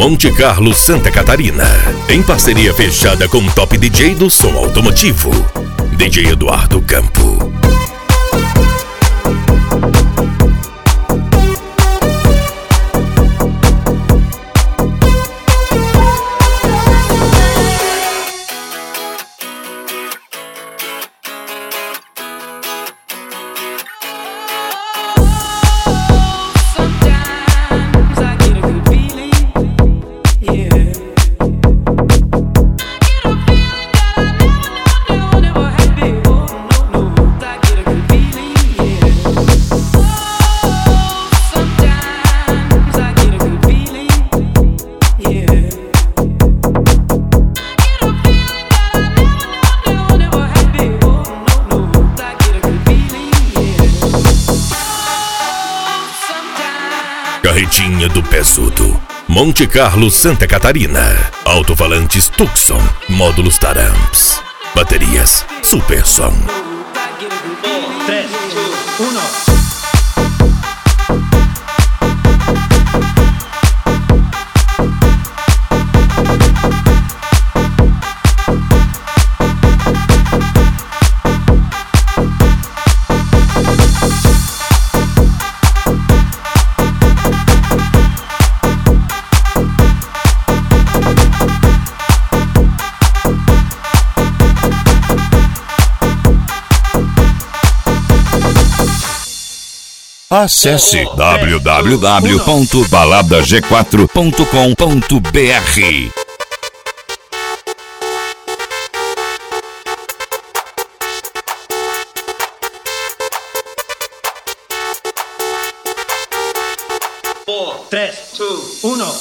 Monte Carlo, Santa Catarina. Em parceria fechada com o top DJ do som automotivo, DJ Eduardo Campo. Carretinha do Pesudo, Monte Carlo, Santa Catarina. Alto-falantes Tucson, módulos Taramps, baterias Super Som. 3, 2, 1. Acesse www.baladag4.com.br. Four, 3, 2, 1.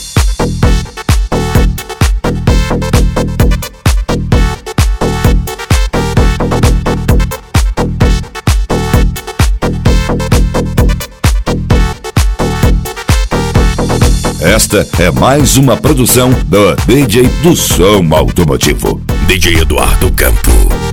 Esta é mais uma produção do DJ do som automotivo, DJ Eduardo Campo.